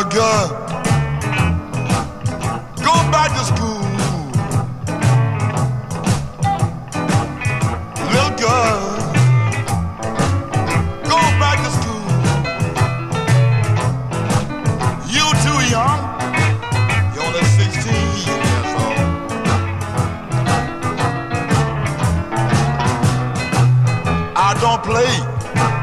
girl, go back to school. Little girl, go back to school. You too young, you're only 16 years old. I don't play